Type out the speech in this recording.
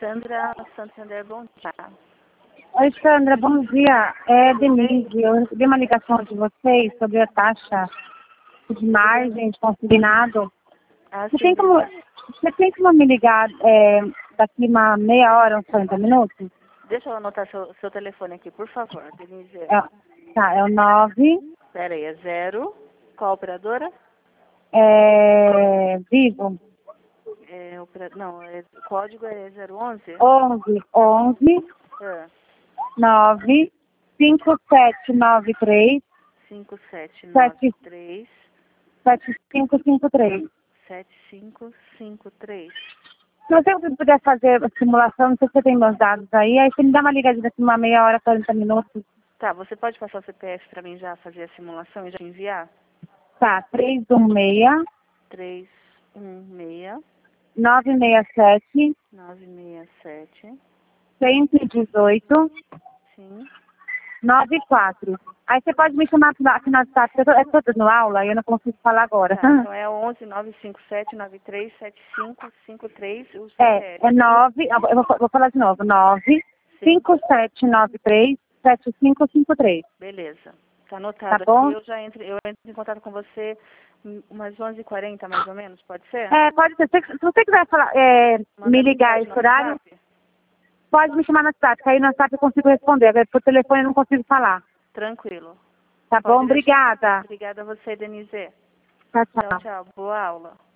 Sandra Santander, bom dia. Oi, Sandra, bom dia. É Denise. Eu recebi uma ligação de vocês sobre a taxa de margem de consignado. Você tem como me ligar daqui uma meia hora, uns 40 minutos? Deixa eu anotar seu telefone aqui, por favor, Denise. Tá, é o 9. Pera aí, é 0. Qual operadora? Vivo. O código é 011? 11 É. 9 5793 5793 7553. 7553. Se você puder fazer a simulação, não sei se você tem meus dados aí você me dá uma ligadinha daqui uma meia hora, 40 minutos. Tá, você pode passar o CPF para mim já fazer a simulação e já enviar? Tá, 316 316 967 967 118 Sim. 94. Aí você pode me chamar aqui no WhatsApp, eu tô dando aula e eu não consigo falar agora. Tá, então é 11 957 93 7553 o CPF. É 9, eu vou falar de novo, 9 5793 7553. Beleza. Tá anotado Tá bom? aqui, eu entro em contato com você umas 11h40 mais ou menos, pode ser? Pode ser. Se você quiser falar, me ligar esse horário, pode me chamar no WhatsApp, que aí no WhatsApp eu consigo responder. Agora, por telefone eu não consigo falar. Tranquilo. Tá bom? Obrigada. Obrigada a você, Denise. Tchau, Tchau, tchau. tchau. Boa aula.